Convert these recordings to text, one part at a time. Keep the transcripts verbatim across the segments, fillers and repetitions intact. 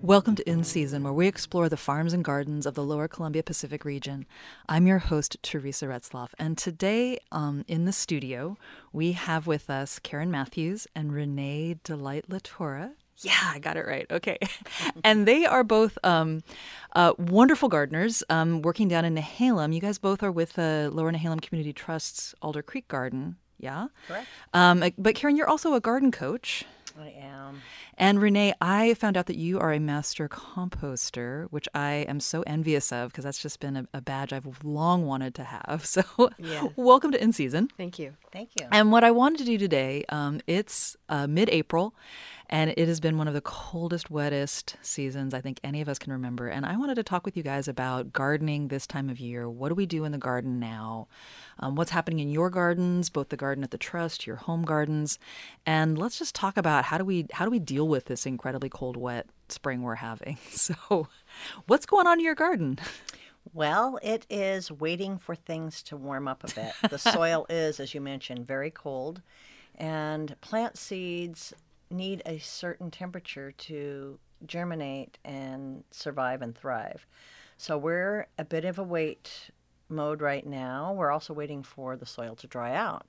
Welcome to In Season, where we explore the farms and gardens of the Lower Columbia Pacific region. I'm your host, Teresa Retzloff, and today um, in the studio, we have with us Karen Matthews and Renee Delight Latorre. Yeah, I got it right. Okay. And they are both um, uh, wonderful gardeners um, working down in Nehalem. You guys both are with the Lower Nehalem Community Trust's Alder Creek Garden. Yeah? Correct. Um, but Karen, you're also a garden coach. I am. And Renee, I found out that you are a master composter, which I am so envious of because that's just been a, a badge I've long wanted to have. So Yeah. welcome to In Season. Thank you. Thank you. And what I wanted to do today, um, it's uh, mid-April, and it has been one of the coldest, wettest seasons I think any of us can remember. And I wanted to talk with you guys about gardening this time of year. What do we do in the garden now? Um, what's happening in your gardens, both the garden at the Trust, your home gardens, and let's just talk about how do we how do we deal with this incredibly cold, wet spring we're having. So, what's going on in your garden? Well, it is waiting for things to warm up a bit. The soil is, as you mentioned, very cold, and plant seeds need a certain temperature to germinate and survive and thrive. So we're a bit of a wait mode right now. We're also waiting for the soil to dry out.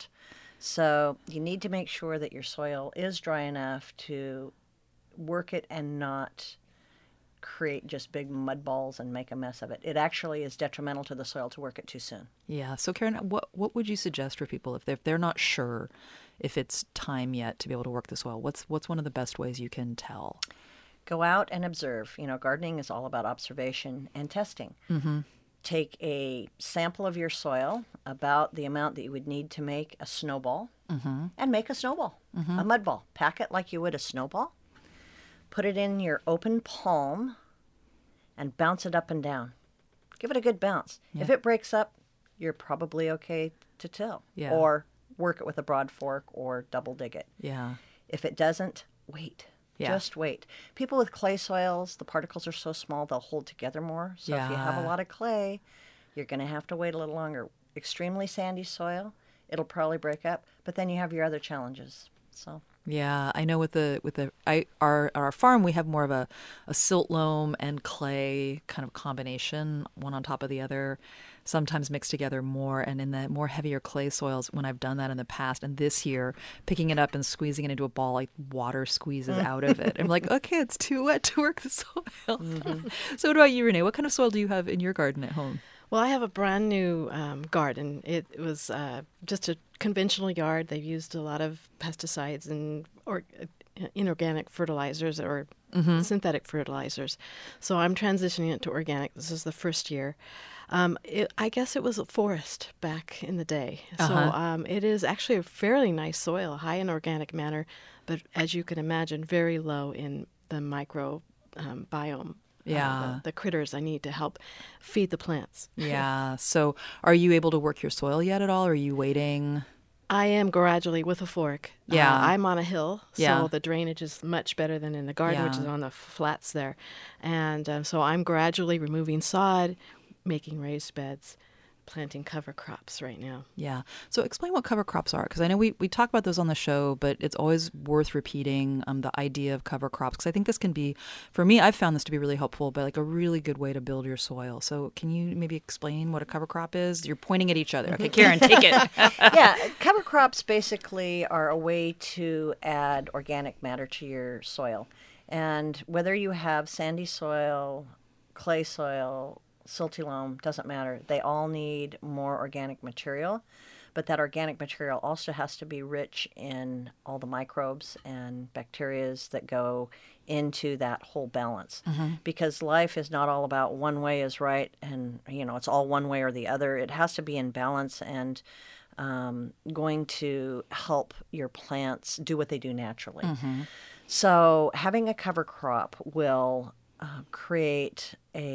So you need to make sure that your soil is dry enough to work it and not create just big mud balls and make a mess of it. It actually is detrimental to the soil to work it too soon. Yeah. So, Karen, what what would you suggest for people if they're, if they're not sure if it's time yet to be able to work the soil? What's what's one of the best ways you can tell? Go out and observe. You know, gardening is all about observation and testing. Mm-hmm. Take a sample of your soil, about the amount that you would need to make a snowball, Mm-hmm. and make a snowball, Mm-hmm. a mud ball. Pack it like you would a snowball. Put it in your open palm and bounce it up and down. Give it a good bounce. Yeah. If it breaks up, you're probably okay to till. Yeah. Or work it with a broad fork or double dig it. Yeah. If it doesn't, wait. Yeah. Just wait. People with clay soils, the particles are so small they'll hold together more. So if you have Yeah. a lot of clay, you're going to have to wait a little longer. Extremely sandy soil, it'll probably break up, but then you have your other challenges. So Yeah, I know with the with the I our our farm we have more of a, a silt loam and clay kind of combination, one on top of the other, sometimes mixed together more. And in the more heavier clay soils, when I've done that in the past, and this year picking it up and squeezing it into a ball, like water squeezes out of it. I'm like, okay, it's too wet to work the soil. Mm-hmm. So what about you, Renee? What kind of soil do you have in your garden at home? Well, I have a brand new um, garden. It, it was uh, just a conventional yard. They've used a lot of pesticides and or uh, inorganic fertilizers or Mm-hmm. synthetic fertilizers. So I'm transitioning it to organic. This is the first year. Um, it, I guess it was a forest back in the day. Uh-huh. So um, it is actually a fairly nice soil, high in organic matter, but as you can imagine, very low in the micro um, biome. Yeah. Uh, the, the critters I need to help feed the plants. Yeah. So are you able to work your soil yet at all? Or are you waiting? I am gradually with a fork. Yeah. Uh, I'm on a hill, so Yeah. the drainage is much better than in the garden, which Yeah. is on the flats there. And um, so I'm gradually removing sod, making raised beds, planting cover crops right now. Yeah. So explain what cover crops are, because I know we, we talk about those on the show, but it's always worth repeating um, the idea of cover crops, because I think this can be, for me, I've found this to be really helpful, but like a really good way to build your soil. So can you maybe explain what a cover crop is? You're pointing at each other. Okay, Karen, take it. yeah, cover crops basically are a way to add organic matter to your soil. And whether you have sandy soil, clay soil, silty loam, doesn't matter. They all need more organic material. But that organic material also has to be rich in all the microbes and bacterias that go into that whole balance. Mm-hmm. Because life is not all about one way is right and, you know, it's all one way or the other. It has to be in balance and um, going to help your plants do what they do naturally. Mm-hmm. So having a cover crop will uh, create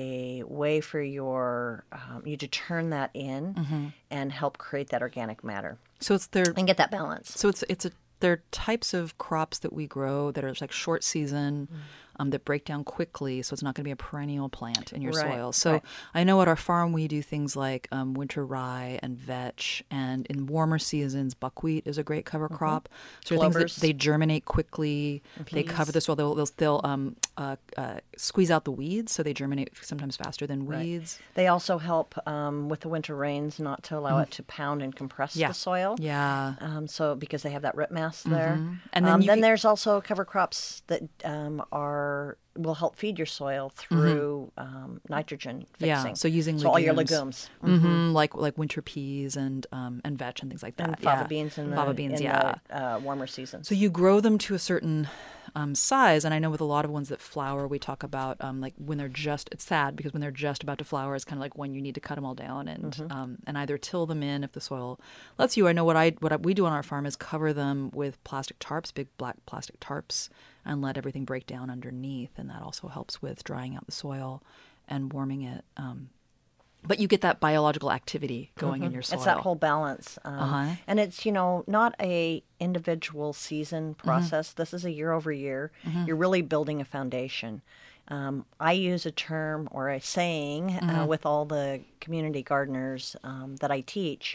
a way for your um, you to turn that in Mm-hmm. and help create that organic matter So it's their, and get that balance. so it's, it's a, they're types of crops that we grow that are like short season, um, that break down quickly, so it's not going to be a perennial plant in your Right, soil. So right. I know at our farm we do things like um, winter rye and vetch, and in warmer seasons, buckwheat is a great cover crop. So they're things Clovers. that they germinate quickly. They cover Peas. the soil. They'll, they'll, they'll um, uh, uh, squeeze out the weeds, so they germinate sometimes faster than Right. weeds. They also help um, with the winter rains not to allow it to pound and compress Mm-hmm. Yeah. the soil. Yeah. Um, so because they have that root mass there. And then um, you then can- there's also cover crops that um, are will help feed your soil through um, nitrogen fixing. Yeah, so using so all your legumes. legumes hmm like like winter peas and um, and vetch and things like that. and fava yeah. beans in the fava beans, in yeah. the uh, warmer seasons. So you grow them to a certain um, size, and I know with a lot of ones that flower, we talk about um, like when they're just. It's sad because when they're just about to flower, it's kind of like when you need to cut them all down and Mm-hmm. um, and either till them in if the soil lets you. I know what I what I, we do on our farm is cover them with plastic tarps, big black plastic tarps, and let everything break down underneath, and that also helps with drying out the soil and warming it. Um, but you get that biological activity going in your soil. It's that whole balance, um, Uh-huh. and it's you know not a individual season process. This is a year over year. You're really building a foundation. Um, I use a term or a saying uh, with all the community gardeners um, that I teach.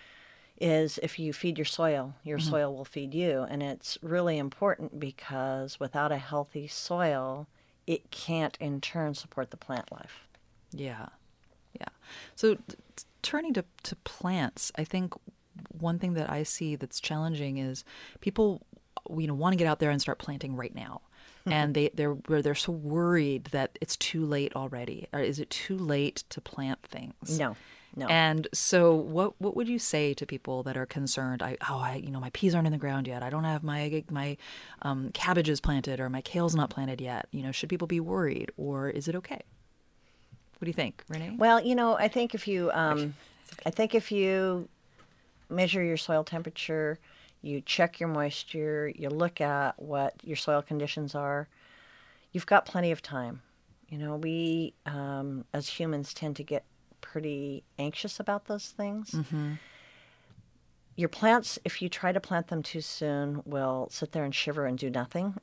Is if you feed your soil, your soil will feed you, and it's really important because without a healthy soil, it can't in turn support the plant life. Yeah. Yeah. So t- t- turning to, to plants, I think one thing that I see that's challenging is people you know want to get out there and start planting right now. And they they're where they're so worried that it's too late already. Or is it too late to plant things? No, no. And so what what would you say to people that are concerned, I oh I you know my peas aren't in the ground yet. I don't have my my um, cabbages planted or my kale's not planted yet. You know, should people be worried or is it okay? What do you think, Renee? Well, you know, I think if you, um, I think if you measure your soil temperature, you check your moisture, you look at what your soil conditions are, you've got plenty of time. You know, we um, as humans tend to get pretty anxious about those things. Mm-hmm. Your plants, if you try to plant them too soon, will sit there and shiver and do nothing.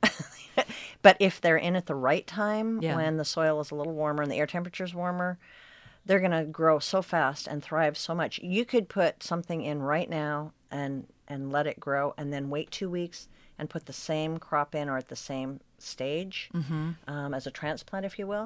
But if they're in at the right time, Yeah. when the soil is a little warmer and the air temperature is warmer, they're going to grow so fast and thrive so much. You could put something in right now and and let it grow, and then wait two weeks and put the same crop in or at the same stage um, as a transplant, if you will,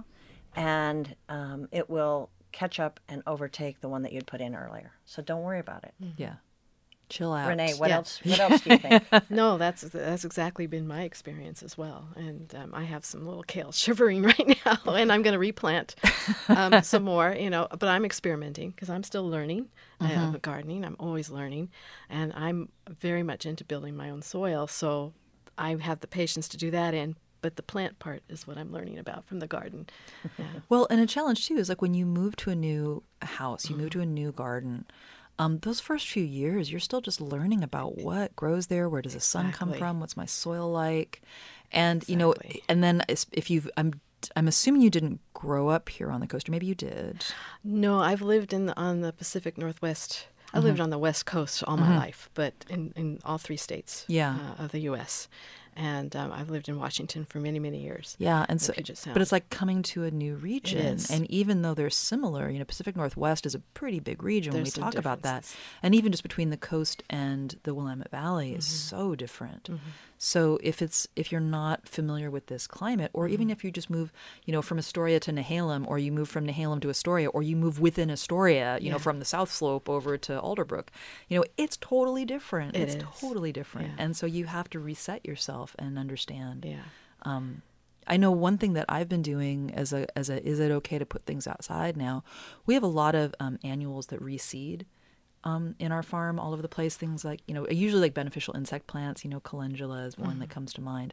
and um, it will catch up and overtake the one that you'd put in earlier. So don't worry about it. Yeah. Chill out. Renee, what Yeah. else? What else do you think? No, that's that's exactly been my experience as well. And um, I have some little kale shivering right now, and I'm going to replant um, some more. You know, but I'm experimenting because I'm still learning uh, gardening. I'm always learning, and I'm very much into building my own soil. So I have the patience to do that in. But the plant part is what I'm learning about from the garden. Yeah. Well, and a challenge too is like when you move to a new house, you move to a new garden. Um, those first few years, you're still just learning about what grows there, where does the sun come Exactly. from, what's my soil like, and you know, Exactly. and then if if you've, I'm I'm assuming you didn't grow up here on the coast, or maybe you did. No, I've lived in the, on the Pacific Northwest. I lived on the West Coast all my life, but in, in all three states Yeah. uh, of the U S And um, I've lived in Washington for many, many years. Yeah, and so, Puget Sound. but it's like coming to a new region, is. and even though they're similar, you know, Pacific Northwest is a pretty big region when we There's some talk about that, differences. and even just between the coast and the Willamette Valley is Mm-hmm. so different. So if it's if you're not familiar with this climate, or Mm-hmm. even if you just move, you know, from Astoria to Nehalem, or you move from Nehalem to Astoria, or you move within Astoria, you know, Yeah. from the South Slope over to Alderbrook, you know, it's totally different. It it's is. totally different, Yeah. and so you have to reset yourself and understand. Yeah. Um, I know one thing that I've been doing as a as a is it okay to put things outside now? We have a lot of um, annuals that reseed um, in our farm all over the place. Things like you know usually like beneficial insect plants. You know, calendula is one that comes to mind,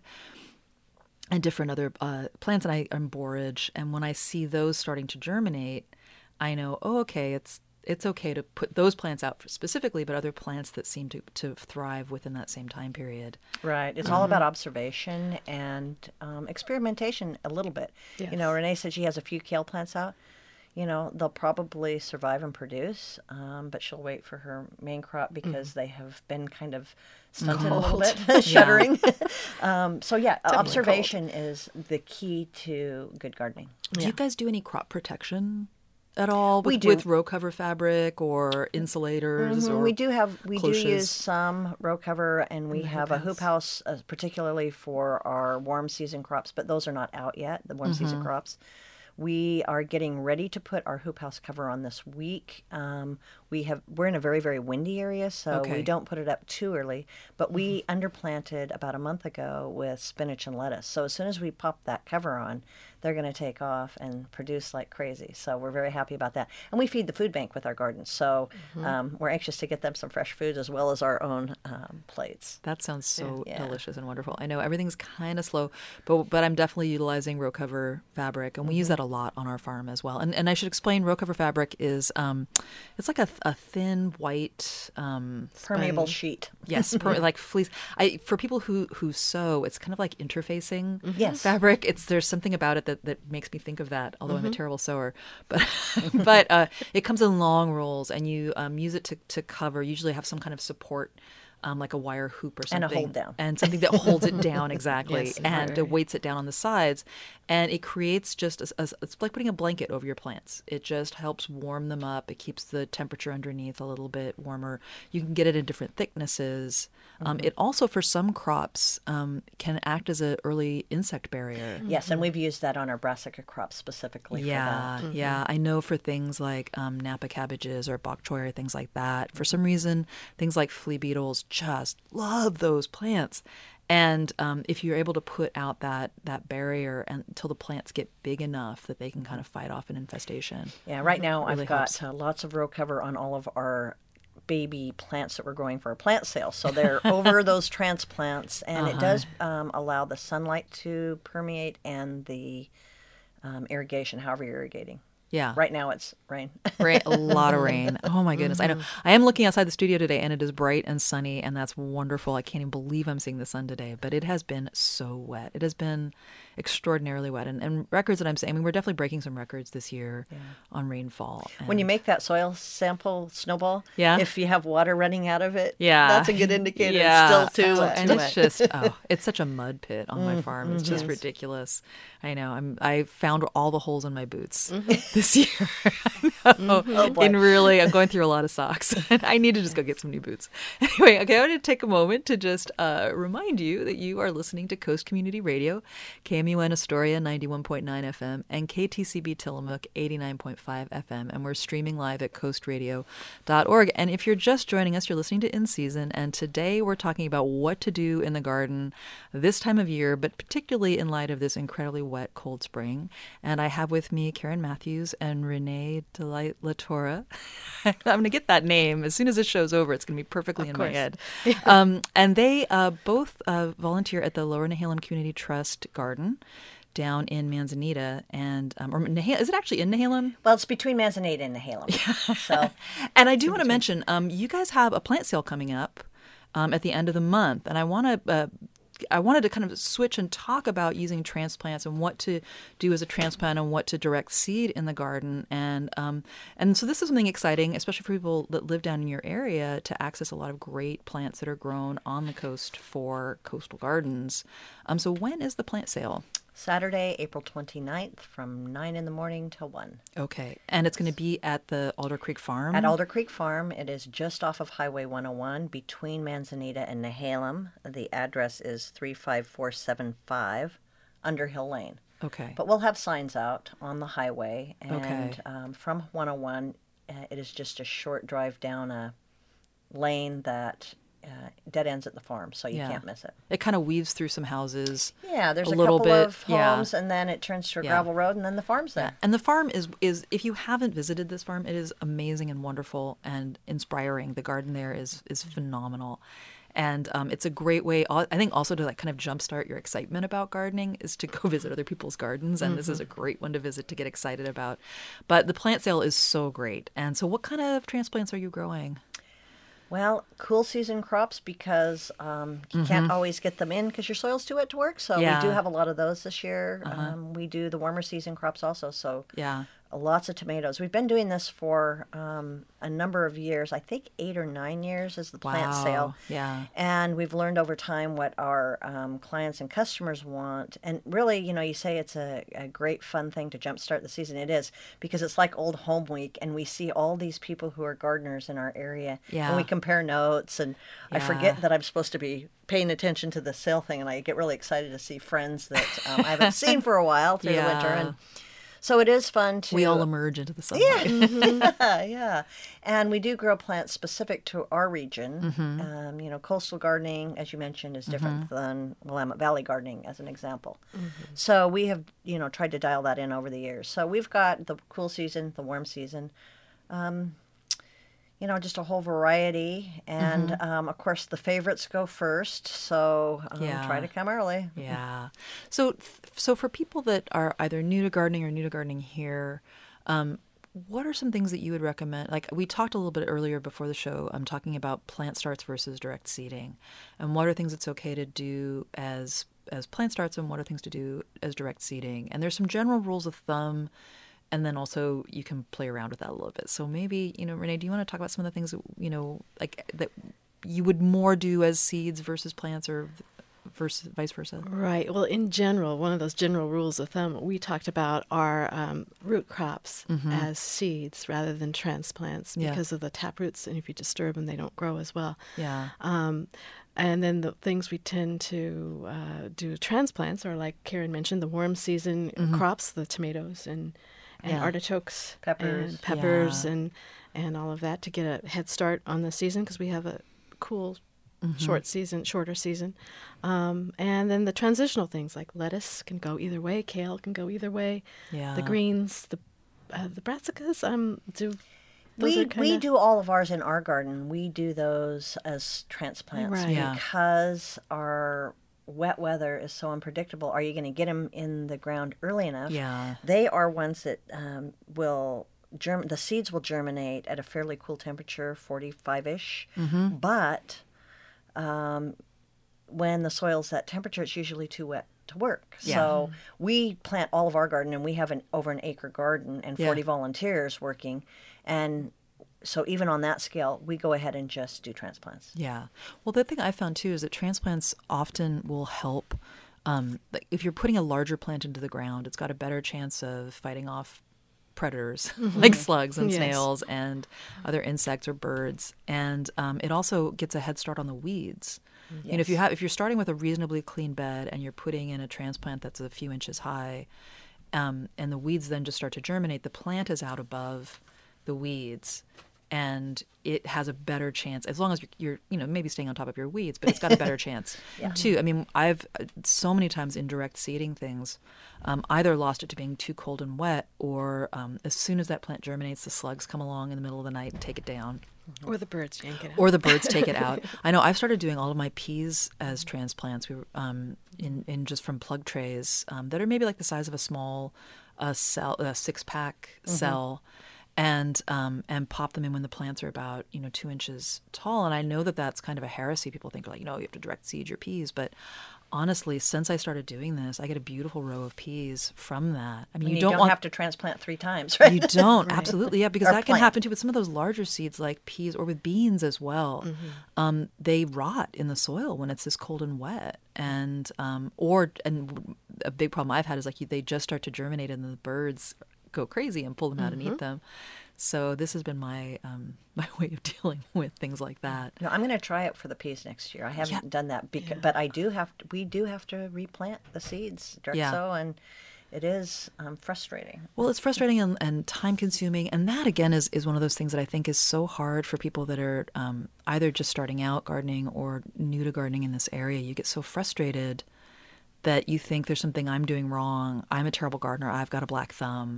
and different other uh, plants. And I and borage. And when I see those starting to germinate, I know oh okay it's it's okay to put those plants out for specifically, but other plants that seem to to thrive within that same time period. Right. It's all about observation and um, experimentation a little bit. You know, Yes. Renee said she has a few kale plants out. you know, they'll probably survive and produce, um, but she'll wait for her main crop because mm. they have been kind of stunted cold. a little bit, shuddering. um, so yeah, Definitely observation cold. is the key to good gardening. Do yeah. you guys do any crop protection at all with, we do. with row cover fabric or insulators? Mm-hmm. Or we do have we cloches? do use some row cover, and we and have hoop a hoop house, uh, particularly for our warm season crops. But those are not out yet. The warm mm-hmm. season crops. We are getting ready to put our hoop house cover on this week. Um, we have we're in a very very windy area, so okay. we don't put it up too early. But we mm-hmm. underplanted about a month ago with spinach and lettuce. So as soon as we pop that cover on, they're going to take off and produce like crazy. So we're very happy about that. And we feed the food bank with our garden, so mm-hmm. um, we're anxious to get them some fresh food as well as our own um, plates. That sounds so yeah. delicious and wonderful. I know everything's kind of slow, but but I'm definitely utilizing row cover fabric, and we mm-hmm. use that a lot on our farm as well. And and I should explain, row cover fabric is um, it's like a, a thin white um, permeable sheet. Yes, per, like fleece. I for people who who sew, it's kind of like interfacing mm-hmm. yes. fabric. It's there's something about it that, that makes me think of that. Although mm-hmm. I'm a terrible sewer, but but uh, it comes in long rolls, and you um, use it to to cover. Usually have some kind of support. Um, like a wire hoop or something. And a hold down. And something that holds it down, exactly. Yes, and right. it weights it down on the sides. And it creates just, a, a, it's like putting a blanket over your plants. It just helps warm them up. It keeps the temperature underneath a little bit warmer. You can get it in different thicknesses. Mm-hmm. Um, it also, for some crops, um, can act as an early insect barrier. Yes, and we've used that on our brassica crops specifically yeah, for that. Mm-hmm. Yeah, I know for things like um, Napa cabbages or bok choy or things like that, for some reason, things like flea beetles just love those plants. And um, if you're able to put out that, that barrier until the plants get big enough that they can kind of fight off an infestation. Yeah, right now really I've got uh, lots of row cover on all of our baby plants that we're growing for a plant sale. So they're over those transplants, and uh-huh. it does um, allow the sunlight to permeate and the um, irrigation, however you're irrigating. Yeah. Right now it's rain. Rain, a lot of rain. Oh my goodness. Mm-hmm. I know. I am looking outside the studio today, and it is bright and sunny, and that's wonderful. I can't even believe I'm seeing the sun today, but it has been so wet. It has been extraordinarily wet. And, and records that I'm saying, I mean, we're definitely breaking some records this year yeah. on rainfall. And when you make that soil sample snowball, yeah. if you have water running out of it, yeah. that's a good indicator. Yeah. It's still too, oh, too and wet. it's just, oh, it's such a mud pit on my farm. It's mm-hmm. just ridiculous. I know. I'm, I found all the holes in my boots mm-hmm. this year. mm-hmm. oh, and really, I'm going through a lot of socks. I need to just go get some new boots. Anyway, okay, I want to take a moment to just uh, remind you that you are listening to Coast Community Radio, K M U N Astoria ninety-one point nine F M, and K T C B Tillamook eighty-nine point five F M. And we're streaming live at coast radio dot org. And if you're just joining us, you're listening to In Season. And today we're talking about what to do in the garden this time of year, but particularly in light of this incredibly wet, cold spring. And I have with me Karen Matthews and Renee Delight Latora. I'm going to get that name. As soon as this show's over, it's going to be perfectly of in course. my head. um, and they uh, both uh, volunteer at the Lower Nehalem Community Trust Garden down in Manzanita. And um, or Nehalem, is it actually in Nehalem? Well, it's between Manzanita and Nehalem. So, and I do want to mention, um, you guys have a plant sale coming up um, at the end of the month. And I want to... Uh, I wanted to kind of switch and talk about using transplants and what to do as a transplant and what to direct seed in the garden. And um, and so this is something exciting, especially for people that live down in your area, to access a lot of great plants that are grown on the coast for coastal gardens. Um, so when is the plant sale? Saturday, April twenty-ninth from nine in the morning till one. Okay. And it's going to be at the Alder Creek Farm? At Alder Creek Farm. It is just off of Highway one oh one between Manzanita and Nehalem. The address is three five four seven five Underhill Lane. Okay. But we'll have signs out on the highway. And okay. um, from one oh one, uh, it is just a short drive down a lane that... Uh, dead ends at the farm, so you yeah. can't miss it. It kind of weaves through some houses. Yeah, there's a, a little couple bit, of homes, yeah. and then it turns to a yeah. gravel road, and then the farm's there. Yeah. And the farm is, is, if you haven't visited this farm, it is amazing and wonderful and inspiring. The garden there is is phenomenal. And um, it's a great way, I think, also to like kind of jumpstart your excitement about gardening is to go visit other people's gardens. And mm-hmm. this is a great one to visit to get excited about. But the plant sale is so great. And so what kind of transplants are you growing? Well, cool season crops because um, you mm-hmm. can't always get them in because your soil's too wet to work. So yeah. we do have a lot of those this year. Uh-huh. Um, we do the warmer season crops also. So yeah. lots of tomatoes. We've been doing this for um, a number of years. I think eight or nine years is the plant Wow. sale. Yeah. And we've learned over time what our um, clients and customers want. And really, you know, you say it's a, a great fun thing to jumpstart the season. It is, because it's like Old Home Week, and we see all these people who are gardeners in our area. Yeah. And we compare notes, and I Yeah. forget that I'm supposed to be paying attention to the sale thing, and I get really excited to see friends that um, I haven't seen for a while through Yeah. the winter. And so it is fun to... We all emerge into the sunlight. yeah, yeah. And we do grow plants specific to our region. Mm-hmm. Um, you know, coastal gardening, as you mentioned, is different than Willamette Valley gardening, as an example. So we have, you know, tried to dial that in over the years. So we've got the cool season, the warm season, um, you know, just a whole variety. And, Mm-hmm. um, of course, the favorites go first. So um, Yeah. try to come early. Yeah. So, so for people that are either new to gardening or new to gardening here, um, what are some things that you would recommend? Like we talked a little bit earlier before the show, I'm talking about plant starts versus direct seeding, and what are things it's okay to do as as plant starts, and what are things to do as direct seeding. And there's some general rules of thumb, and then also you can play around with that a little bit. So maybe, you know, Renee, do you want to talk about some of the things that, you know, like that you would more do as seeds versus plants, or versus vice versa? Right. Well, in general, one of those general rules of thumb we talked about are um, root crops as seeds rather than transplants Yeah. because of the tap roots, and if you disturb them, they don't grow as well. Yeah. Um, and then the things we tend to uh, do transplants are, like Karen mentioned, the warm season crops, the tomatoes and, and Yeah. artichokes, Peppers. and peppers, Yeah. and and all of that to get a head start on the season, because we have a cool short season, shorter season. Um, and then the transitional things like lettuce can go either way, kale can go either way. Yeah. The greens, the uh, the brassicas, um, do those We, are kinda, we do all of ours in our garden. We do those as transplants Right. Yeah. because our wet weather is so unpredictable. Are you going to get them in the ground early enough? Yeah. They are ones that um, will germ. The seeds will germinate at a fairly cool temperature, forty-five-ish. Mm-hmm. But um, when the soil's that temperature, it's usually too wet to work. Yeah. So we plant all of our garden, and we have an over an acre garden and Yeah. forty volunteers working. And so even on that scale, we go ahead and just do transplants. Yeah. Well, the thing I found too is that transplants often will help. Um, like if you're putting a larger plant into the ground, it's got a better chance of fighting off predators like slugs and Yes. snails and other insects or birds. And um, it also gets a head start on the weeds. You know, if you Yes. have if you're starting with a reasonably clean bed and you're putting in a transplant that's a few inches high, um, and the weeds then just start to germinate, the plant is out above the weeds, and it has a better chance, as long as you're, you're you know maybe staying on top of your weeds, but it's got a better chance too. I mean, I've uh, so many times in direct seeding things, um, either lost it to being too cold and wet, or um, as soon as that plant germinates, the slugs come along in the middle of the night and take it down. or the birds yank it out. Or the birds take it out. I know I've started doing all of my peas as transplants. We were um, in in just from plug trays um, that are maybe like the size of a small uh, cell, a six pack cell, and um, and pop them in when the plants are about you know two inches tall. And I know that that's kind of a heresy. People think like you know you have to direct seed your peas, but honestly, since I started doing this, I get a beautiful row of peas from that. I mean, And you, you don't, don't want have to transplant three times, right? you don't absolutely, yeah, because Or that can plant. happen too with some of those larger seeds like peas or with beans as well. Um, they rot in the soil when it's this cold and wet, and um, or and a big problem I've had is like you, they just start to germinate and the birds go crazy and pull them out and eat them. So this has been my um, my way of dealing with things like that. No, I'm going to try it for the peas next year. I haven't Yeah. done that, because, but I do have to, we do have to replant the seeds, direct Yeah. sow, and it is um, frustrating. Well, it's frustrating and, and time consuming. And that, again, is, is one of those things that I think is so hard for people that are um, either just starting out gardening or new to gardening in this area. You get so frustrated that you think there's something I'm doing wrong. I'm a terrible gardener. I've got a black thumb.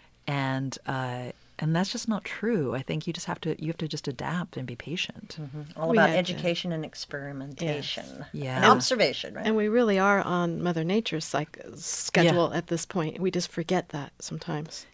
And uh, and that's just not true. I think you just have to you have to just adapt and be patient. All We about had to- education and experimentation. Yeah. And observation, right? And we really are on Mother Nature's like schedule at this point. We just forget that sometimes. that Yeah.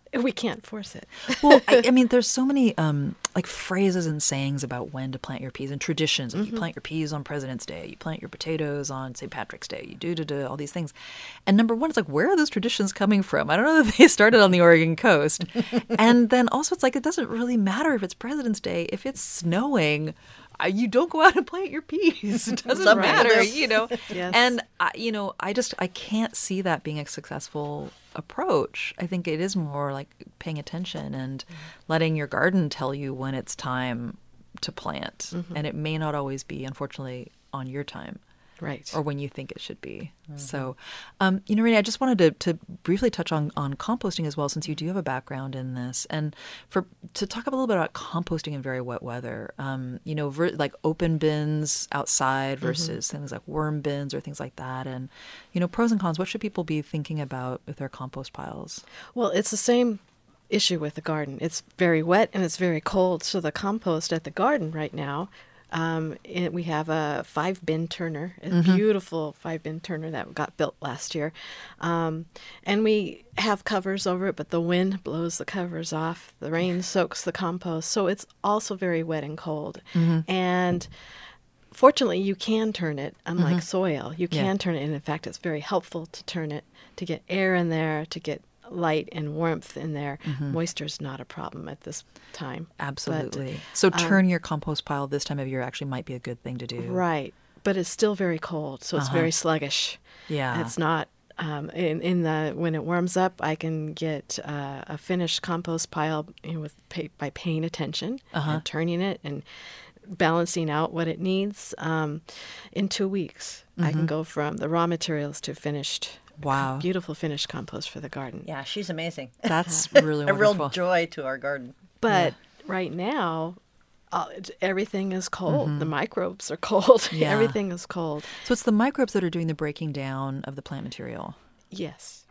We can't force it. Well, I, I mean, there's so many um, like phrases and sayings about when to plant your peas and traditions. Like, mm-hmm. You plant your peas on President's Day. You plant your potatoes on Saint Patrick's Day. You do, do, do all these things. And number one, it's like, where are those traditions coming from? I don't know if they started on the Oregon coast. And then also, it's like, it doesn't really matter if it's President's Day. If it's snowing, you don't go out and plant your peas. It doesn't Some matter, people do. you know. Yes. And I, you know, I just I can't see that being a successful approach. I think it is more like paying attention and letting your garden tell you when it's time to plant, mm-hmm. and it may not always be, unfortunately, on your time. Right. Or when you think it should be. Mm-hmm. So, um, you know, Renee, I just wanted to, to briefly touch on, on composting as well, since you do have a background in this. And for to talk a little bit about composting in very wet weather, um, you know, ver- like open bins outside versus mm-hmm. things like worm bins or things like that. And, you know, pros and cons, what should people be thinking about with their compost piles? Well, it's the same issue with the garden. It's very wet and it's very cold. So the compost at the garden right now, Um, it, we have a five bin turner, a mm-hmm. beautiful five bin turner that got built last year. Um, and we have covers over it, but the wind blows the covers off. The rain soaks the compost. So it's also very wet and cold. Mm-hmm. And fortunately, you can turn it, unlike mm-hmm. soil. You can yeah. turn it. And in fact, it's very helpful to turn it, to get air in there, to get light and warmth in there. Mm-hmm. Moisture is not a problem at this time. Absolutely. But, so turn um, your compost pile this time of year actually might be a good thing to do. Right. But it's still very cold, so it's uh-huh. very sluggish. Yeah. It's not um, in in the when it warms up, I can get uh, a finished compost pile, you know, with pay, by paying attention uh-huh. and turning it and balancing out what it needs. Um, in two weeks, mm-hmm. I can go from the raw materials to finished. Wow. Beautiful finished compost for the garden. Yeah, she's amazing. That's really wonderful. A real joy to our garden. But yeah. right now, uh, everything is cold. Mm-hmm. The microbes are cold. Yeah. Everything is cold. So it's the microbes that are doing the breaking down of the plant material. Yes.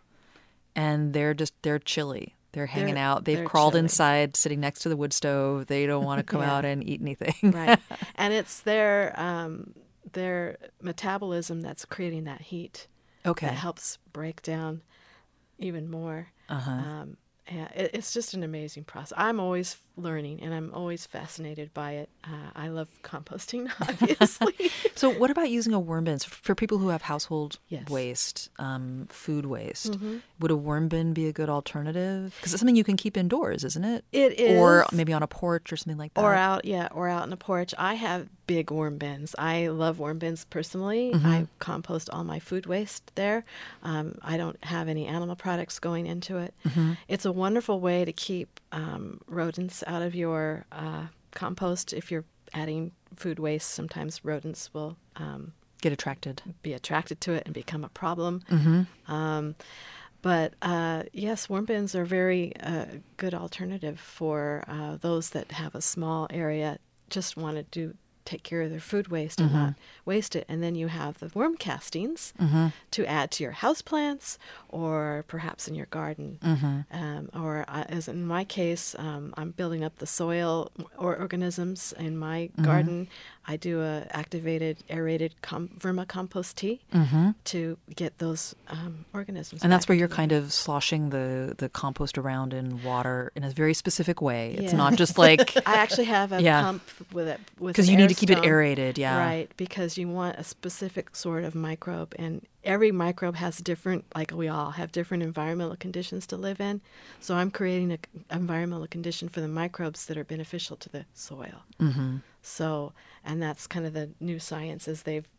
And they're just, they're chilly. They're hanging they're, out. They've crawled chilly. inside, sitting next to the wood stove. They don't want to come yeah. out and eat anything. Right. And it's their, um, their metabolism that's creating that heat. Okay. That helps break down even more. Uh-huh. Um, yeah, it, it's just an amazing process. I'm always learning, and I'm always fascinated by it. Uh, I love composting, obviously. So what about using a worm bin? So for people who have household yes. waste, um, food waste, mm-hmm. would a worm bin be a good alternative? Because it's something you can keep indoors, isn't it? It is. Or maybe on a porch or something like that. Or out, yeah, or out on a porch. I have big worm bins. I love worm bins personally. Mm-hmm. I compost all my food waste there. Um, I don't have any animal products going into it. Mm-hmm. It's a wonderful way to keep um, rodents out of your uh, compost. If you're adding food waste, sometimes rodents will um, get attracted, be attracted to it and become a problem. Mm-hmm. Um, but uh, yes, worm bins are a very uh, good alternative for uh, those that have a small area, just want to do take care of their food waste and mm-hmm. not waste it. And then you have the worm castings mm-hmm. to add to your houseplants or perhaps in your garden. Mm-hmm. Um, or uh, as in my case, um, I'm building up the soil or organisms in my mm-hmm. garden. I do a activated aerated com- vermicompost tea mm-hmm. to get those um, organisms. And that's where you're the kind of sloshing the, the compost around in water in a very specific way. It's yeah. not just like... I actually have a yeah. pump with it. Because you need to keep it aerated, yeah. Right, because you want a specific sort of microbe. And every microbe has different, like we all have different environmental conditions to live in. So I'm creating an environmental condition for the microbes that are beneficial to the soil. Mm-hmm. So, and that's kind of the new science as they've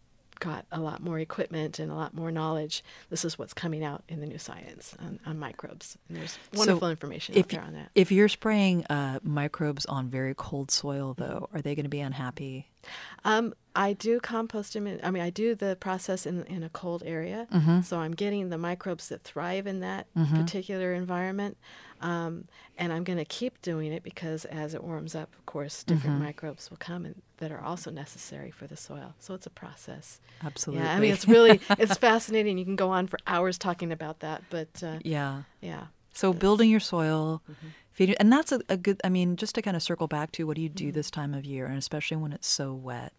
got a lot more equipment and a lot more knowledge. This is what's coming out in the new science on, on microbes. And there's wonderful so information if, out there on that. If you're spraying uh, microbes on very cold soil, though, are they going to be unhappy? Um, I do compost them. In, I mean, I do the process in, in a cold area. Mm-hmm. So I'm getting the microbes that thrive in that mm-hmm. particular environment. Um, and I'm going to keep doing it because as it warms up, of course, different mm-hmm. microbes will come and that are also necessary for the soil. So it's a process. Absolutely. Yeah, I mean, it's really, it's fascinating. You can go on for hours talking about that, but uh, yeah. Yeah. So building your soil, mm-hmm. feeding, and that's a, a good, I mean, just to kind of circle back to what do you do mm-hmm. this time of year, and especially when it's so wet.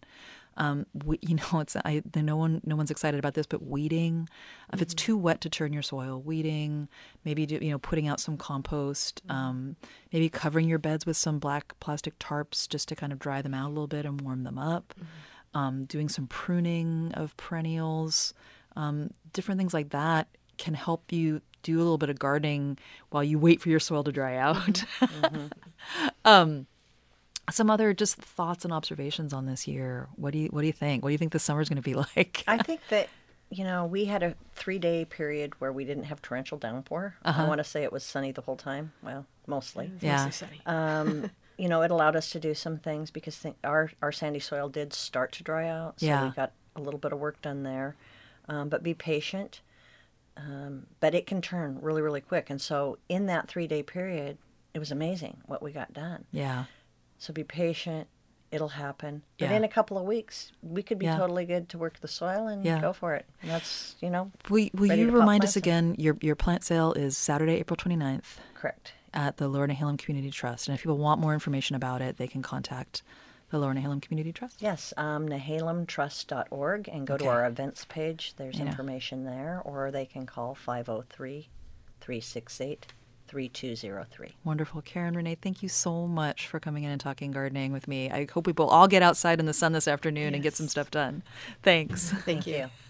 Um, we, you know, it's I no one no one's excited about this, but weeding. If mm-hmm. it's too wet to turn your soil, weeding. Maybe do, you know putting out some compost. Mm-hmm. Um, maybe covering your beds with some black plastic tarps just to kind of dry them out a little bit and warm them up. Mm-hmm. Um, doing some pruning of perennials, um, different things like that can help you do a little bit of gardening while you wait for your soil to dry out. Mm-hmm. um, Some other just thoughts and observations on this year. What do you What do you think? What do you think this summer is going to be like? I think that you know we had a three day period where we didn't have torrential downpour. Uh-huh. I want to say it was sunny the whole time. Well, mostly. Yeah. Mostly sunny. Um, you know, it allowed us to do some things because th- our our sandy soil did start to dry out. So yeah. we got a little bit of work done there. Um, but be patient. Um, but it can turn really, really quick. And so in that three day period, it was amazing what we got done. Yeah. So be patient. It'll happen. But Yeah. in a couple of weeks, we could be Yeah. totally good to work the soil and Yeah. go for it. And that's, you know, Will, will ready you to pop remind plants us in. again, your your plant sale is Saturday, April twenty-ninth Correct. at the Lower Nehalem Community Trust. And if people want more information about it, they can contact the Lower Nehalem Community Trust? Yes, um, Nehalem Trust dot org and go Okay. to our events page. There's Yeah. information there. Or they can call five oh three, three six eight, three two zero three. Wonderful. Karen, Renee, thank you so much for coming in and talking gardening with me. I hope we will all get outside in the sun this afternoon and get Yes. some stuff done. Thanks. Thank you. you.